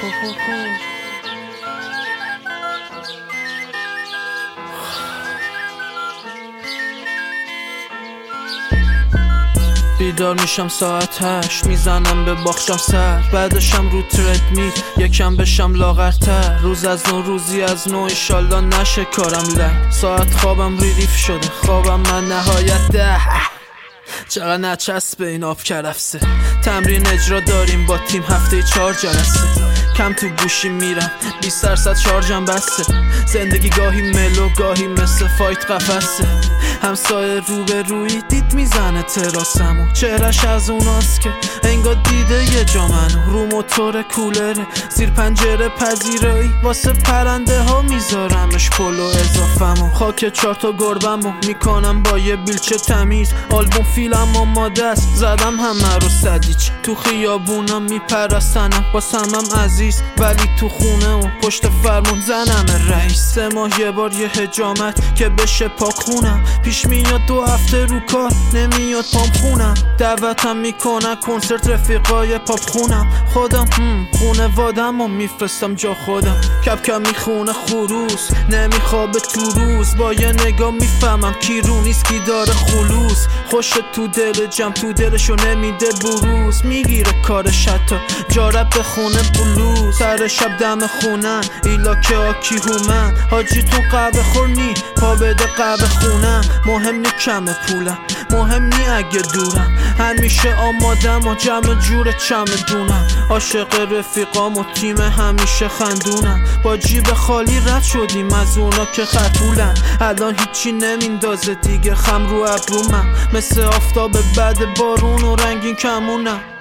بیدار میشم ساعت 8 میزنم به باخشم سر، بعدشم رو تردمیل یکم بشم لاغرتر. روز از نو روزی از نو ایشالله نشه کارم لنگ. ساعت خوابم ریف شده خوابم من نهایت 10. چقدر نچسبه این آب کرفسه. تمرین اجرا داریم با تیم هفته 4 جلسه. کم تو گوشی میرم 20% شارژم بسته. زندگی گاهی ملو گاهی مثل فایت قفسه. همسایه رو به روی دید میزنه تراسمو. چهرش از اوناست که انگار دیده یه جا منو. رو موتور کولره زیر پنجره پذیرایی واسه پرنده ها میذارمش پلو اضافمو. خاک 4 تا گربمو میکنم با یه بیلچه تمیز. آلبوم فیلم آماده است زدم همه رو سدیچ. تو خیابونم میپرستنم واسمم عزیز، ولی تو خونه و پشت فرمون زنم رئیس. 3 ماه یه بار یه حجامت که بشه پاک خونم. پیش میاد 2 هفته رو کار نمیاد پام خونم. دعوتم میکنه کنسرت رفیقای پاپ خونم. خودم خونه وادم و میفرستم جا خودم. کم کم میخونه خروس نمیخوابه تو روز. با یه نگاه میفهمم کی رو نیست کی داره خلوص. خوش تو دل جمع تو دلشو نمیده بروز. میگیره کارش حتی جارب به خونه بلوز. سر شب دم خونن ایلا که آکی هومن. حاجی تو قهوه خور نی پا بده قهوه خونم. مهم نی کمه پولم مهم نی اگه دورم. همیشه آمادم و جمع جور چمدونم. عاشق رفیقام و تیم همیشه خندونم. با جیب خالی رد شدیم از اونا که خطولن. الان هیچی نمیندازه دیگه خم رو ابرومم. مثل آفتاب بعد بارون و رنگین کمونم.